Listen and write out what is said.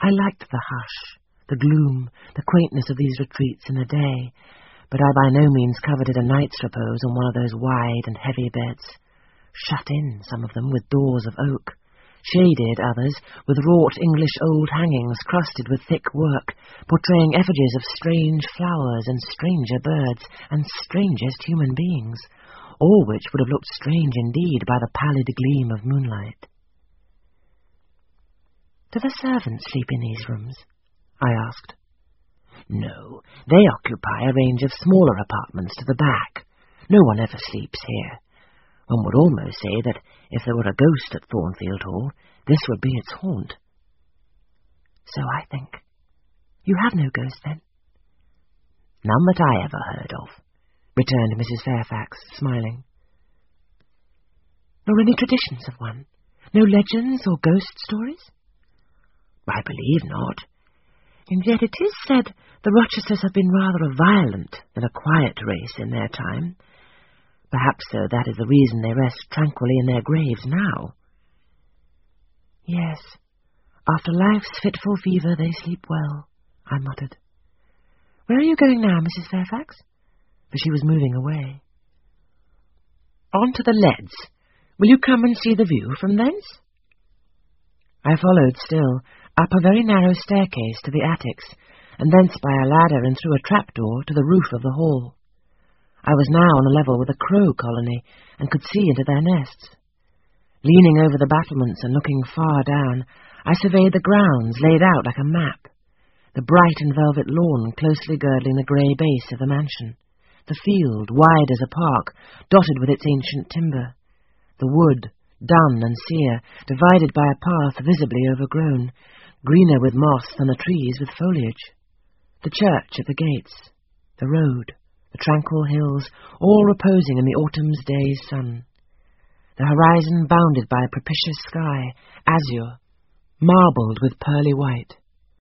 I liked the hush, the gloom, the quaintness of these retreats in the day, but I by no means coveted a night's repose on one of those wide and heavy beds, shut in, some of them, with doors of oak, shaded, others, with wrought English old hangings crusted with thick work, portraying effigies of strange flowers and stranger birds and strangest human beings, all which would have looked strange indeed by the pallid gleam of moonlight. "Do the servants sleep in these rooms?" I asked. "No, they occupy a range of smaller apartments to the back. No one ever sleeps here. One would almost say that if there were a ghost at Thornfield Hall, this would be its haunt." "So I think. You have no ghost, then?" "None that I ever heard of," returned Mrs. Fairfax, smiling. "Nor any traditions of one? No legends or ghost stories?" "I believe not. And yet it is said the Rochesters have been rather a violent than a quiet race in their time. Perhaps, though, that is the reason they rest tranquilly in their graves now." "Yes, after life's fitful fever they sleep well," I muttered. "Where are you going now, Mrs. Fairfax?" For she was moving away. "On to the leads. Will you come and see the view from thence?" I followed still, up a very narrow staircase to the attics, and thence by a ladder and through a trapdoor to the roof of the hall. I was now on a level with a crow colony, and could see into their nests. Leaning over the battlements and looking far down, I surveyed the grounds laid out like a map, the bright and velvet lawn closely girdling the grey base of the mansion, the field, wide as a park, dotted with its ancient timber, the wood, dun and sere, divided by a path visibly overgrown, greener with moss than the trees with foliage, the church at the gates, the road, the tranquil hills, all reposing in the autumn's day's sun, the horizon bounded by a propitious sky, azure, marbled with pearly white.